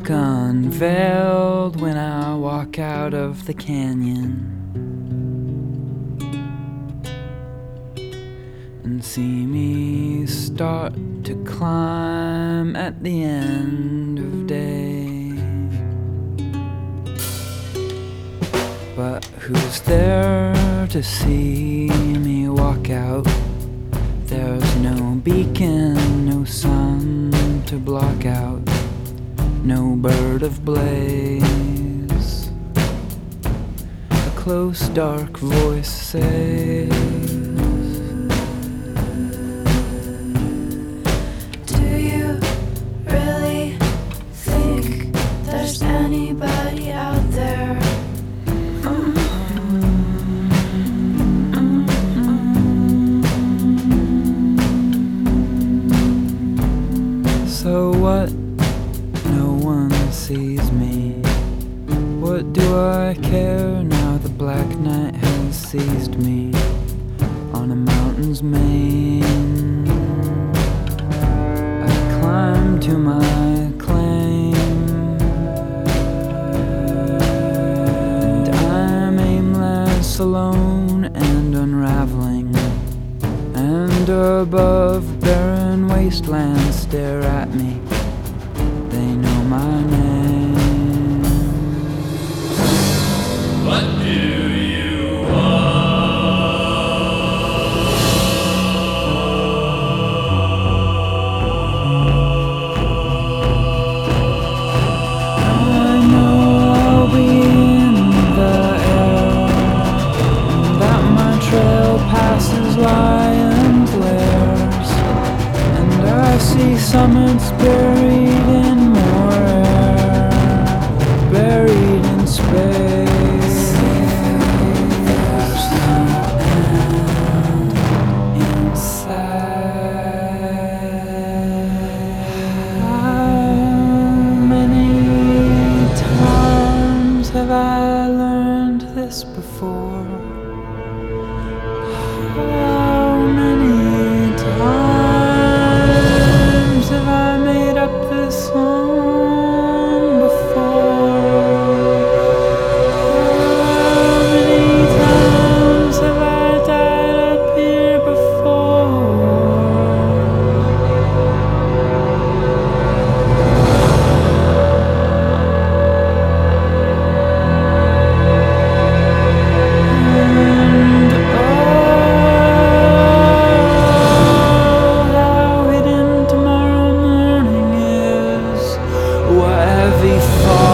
look unveiled when I walk out of the canyon and see me start to climb at the end of day. But who's there to see me walk out? There's no beacon, no sun to block out, no bird of blaze. A close dark voice says, do you really think there's anybody out there? So what? No one sees me. What do I care now the black night has seized me on a mountain's mane? I climb to my claim, and I'm aimless, alone and unraveling, and above barren wastelands stare at me. They know my name. What do you I know I'll be in the air, and that my trail passes lions' lairs, and I see summits buried in more air, buried in space. There's no end in sight. How many times have I learned this before? How many times have I made up this song before? How many times have I died up here before? And how hidden tomorrow morning is. What heavy thought